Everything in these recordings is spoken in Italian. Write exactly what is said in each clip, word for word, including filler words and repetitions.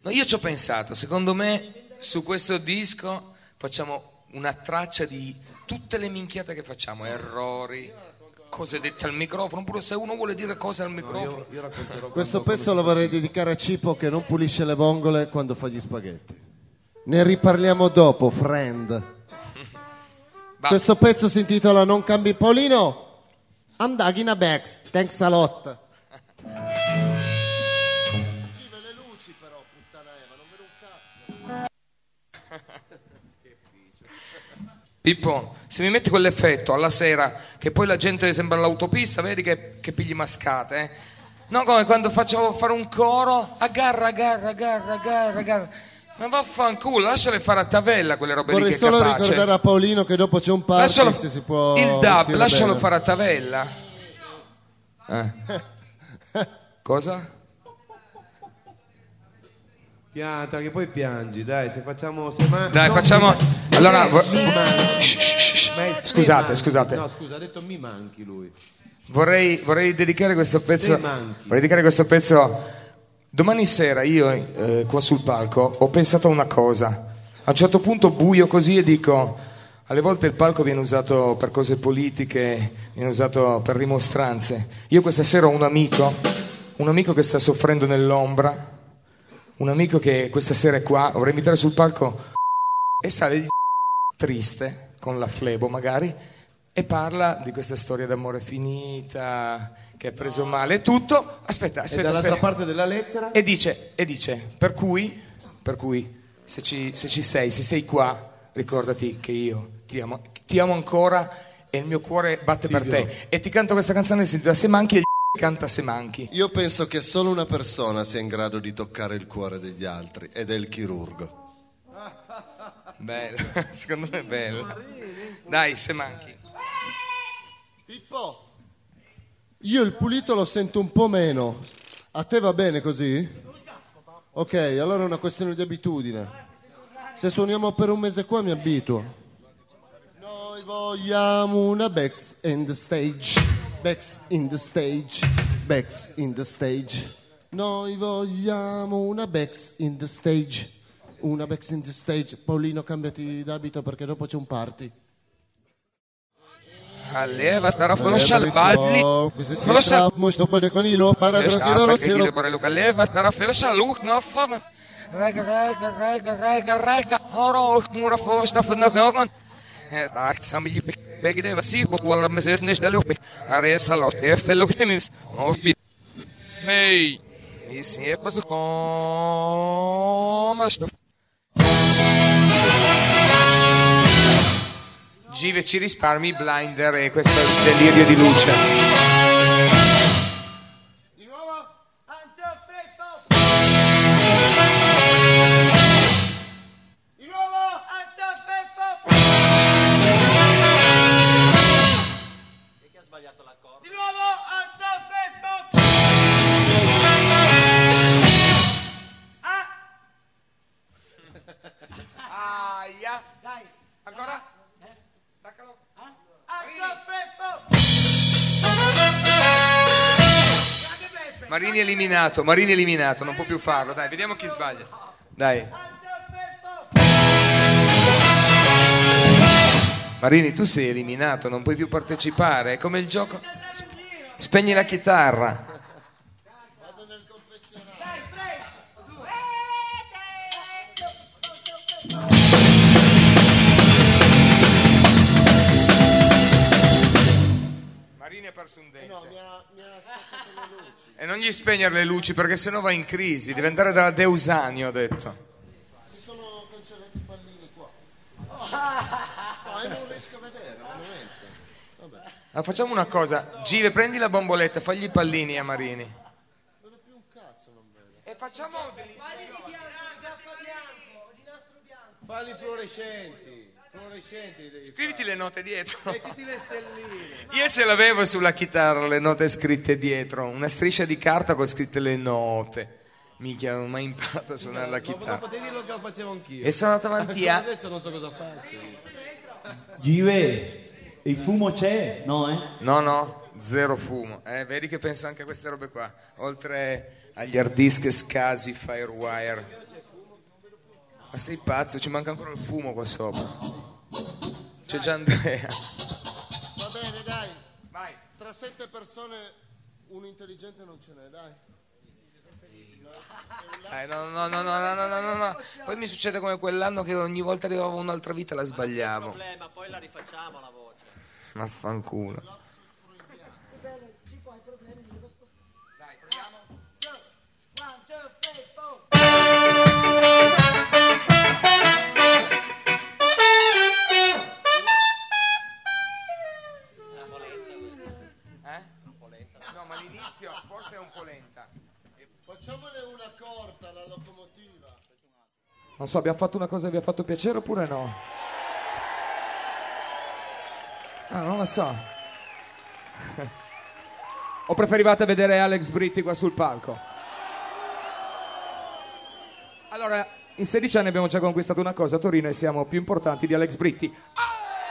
No, io ci ho pensato, secondo me su questo disco facciamo una traccia di tutte le minchiate che facciamo, errori, cose dette al microfono, pure se uno vuole dire cose al microfono. No, io, io questo pezzo lo vorrei dedicare a Cipo che non pulisce le vongole quando fa gli spaghetti. Ne riparliamo dopo, friend. Questo pezzo si intitola Non cambi Paolino. I'm Dagina Bex, thanks a lot. Le luci però, puttana Eva, non vedo un cazzo. Pippo, se mi metti quell'effetto alla sera che poi la gente sembra all'autopista, vedi che, che pigli mascate, eh? No, come quando faccio fare un coro, agarra, agarra, agarra, agarra, agarra. Ma vaffanculo, lasciale fare a Tavella quelle robe Vorrei lì che è solo capace. ricordare a Paolino che dopo c'è un party, lascialo, se si può il dub, lascialo bene. fare a Tavella. Eh. Cosa? Pianta, che poi piangi, dai, se facciamo... Se ma... Dai, no, facciamo... mi... Allora... mi vo- manchi. Shh, shh, shh. Ma è Scusate, manchi. scusate. No, scusa, ha detto mi manchi lui. Vorrei, vorrei dedicare questo pezzo... Se manchi. Vorrei dedicare questo pezzo... Domani sera io, eh, qua sul palco, ho pensato a una cosa. A un certo punto buio così e dico... Alle volte il palco viene usato per cose politiche, viene usato per rimostranze. Io questa sera ho un amico, un amico che sta soffrendo nell'ombra, un amico che questa sera è qua, vorrei invitare sul palco e sale di triste, con la flebo magari, e parla di questa storia d'amore finita, che ha preso male e tutto. Aspetta, E aspetta, dall'altra aspetta. parte della lettera? E dice, e dice, per cui, per cui se ci, se ci sei, se sei qua, ricordati che io ti amo, ti amo ancora e il mio cuore batte Silvio. per te. E ti canto questa canzone che si intitola Se manchi e il canta Se manchi. Io penso che solo una persona sia in grado di toccare il cuore degli altri ed è il chirurgo. Bello, secondo me è bello. Dai, Se manchi. Pippo, io il pulito lo sento un po' meno. A te va bene così? Ok, allora è una questione di abitudine. Se suoniamo per un mese qua mi abituo. Noi vogliamo una Bex in the stage, Bex in the stage, Bex in the stage. Noi vogliamo una Bex in the stage, una Bex in the stage. Paolino, cambiati d'abito perché dopo c'è un party. Alleva, starà a scialballi. Lo sa, molto bene con il para Alleva, starà a scialballi. No, fama. Rega, rega, rega, rega, rega. Oro, mura fosta, funda knogan. Dak, sambi, begge det var sikkert på alle med seg næste lukke. Her er salat, det er fellow kemis. Hei, vi ser på så kommer stoff. Give ci risparmi blinder e questo delirio di luce. Di nuovo? Di nuovo? E che ha sbagliato l'accordo? Di nuovo? Aia. Dai, Ancora? Marini eliminato, Marini eliminato, non può più farlo, dai, vediamo chi sbaglia. Dai. Marini, tu sei eliminato, non puoi più partecipare, è come il gioco. Spegni la chitarra. Vado nel confessionario. Marini ha perso un dente. No, mi ha, mi ha staccato le luci. E non gli spegnere le luci perché sennò va in crisi, deve andare dalla Deusani, ho detto. Si sono cancellati i pallini qua. No, e non riesco a vedere, veramente. Vabbè. Allora, facciamo una cosa, Give, prendi la bomboletta, fagli i pallini a Marini. Non ho più un cazzo, non vedo. E facciamo degli... Falli fluorescenti, fluorescenti. devi Scriviti le note dietro. fare. Mettiti le stelline. Io ce l'avevo sulla chitarra, le note scritte dietro, una striscia di carta con scritte le note. Minchia, non ho mai imparato a suonare la Dopo, chitarra. dopo te dirlo che lo facevo anch'io. E sono andato avanti a... Adesso non so cosa faccio. Give, il fumo c'è? No, eh? No, no, zero fumo. Eh, vedi che penso anche a queste robe qua. Oltre agli hard disk, Scasi, Firewire. Ma sei pazzo, ci manca ancora il fumo qua sopra. C'è già Andrea. Va bene, dai. Vai. Tra sette persone un intelligente non ce n'è, dai. Eh, no, no, no, no, no, no, no, no, no. Poi mi succede come quell'anno che ogni volta che avevo un'altra vita la sbagliavo. Non c'è problema, poi la rifacciamo la voce. Vaffanculo. No, ma l'inizio forse è un po' lenta. Facciamone una corta, la locomotiva. Non so, abbiamo fatto una cosa che vi ha fatto piacere oppure no? Ah, non lo so. O preferivate vedere Alex Britti qua sul palco? Allora, in sedici anni abbiamo già conquistato una cosa a Torino e siamo più importanti di Alex Britti. Ah!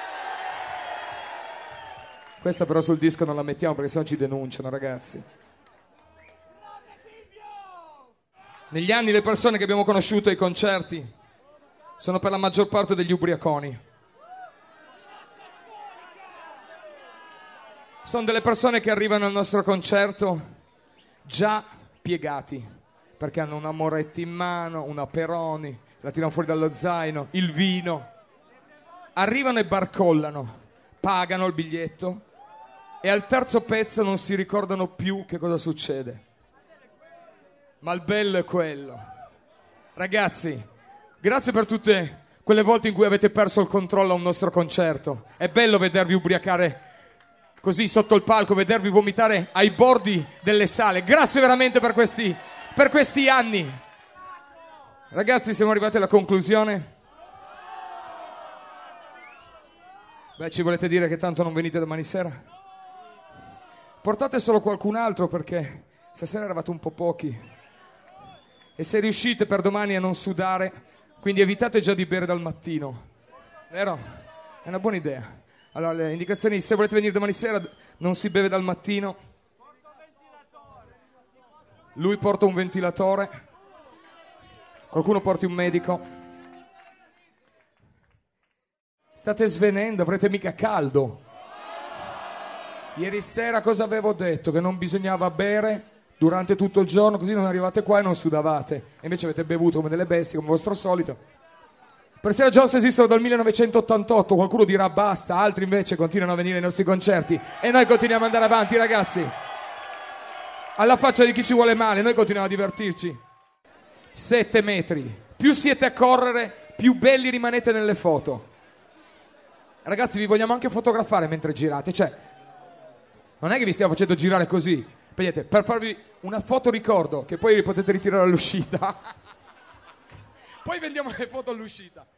Questa però sul disco non la mettiamo perché sennò ci denunciano, ragazzi. Negli anni le persone che abbiamo conosciuto ai concerti sono per la maggior parte degli ubriaconi. Sono delle persone che arrivano al nostro concerto già piegati, perché hanno un Amoretti in mano, una Peroni, la tirano fuori dallo zaino, il vino. Arrivano e barcollano, pagano il biglietto e al terzo pezzo non si ricordano più che cosa succede. Ma il bello è quello. Ragazzi, grazie per tutte quelle volte in cui avete perso il controllo a un nostro concerto. È bello vedervi ubriacare così sotto il palco, vedervi vomitare ai bordi delle sale. Grazie veramente per questi, per questi anni. Ragazzi, siamo arrivati alla conclusione. Beh, ci volete dire che tanto non venite domani sera? Portate solo qualcun altro perché stasera eravate un po' pochi. E se riuscite per domani a non sudare, quindi evitate già di bere dal mattino. Vero? È una buona idea. Allora, le indicazioni, se volete venire domani sera, non si beve dal mattino. Lui porta un ventilatore. Qualcuno porti un medico. State svenendo, avrete mica caldo. Ieri sera cosa avevo detto? Che non bisognava bere durante tutto il giorno, così non arrivate qua e non sudavate. E invece avete bevuto come delle bestie, come vostro solito. Persino Jones esistono dal millenovecentottantotto, qualcuno dirà basta, altri invece continuano a venire ai nostri concerti e noi continuiamo ad andare avanti, ragazzi. Alla faccia di chi ci vuole male, noi continuiamo a divertirci. Sette metri. Più siete a correre, più belli rimanete nelle foto. Ragazzi, vi vogliamo anche fotografare mentre girate, cioè non è che vi stiamo facendo girare così, vedete, per farvi una foto ricordo che poi potete ritirare all'uscita. Poi vendiamo le foto all'uscita.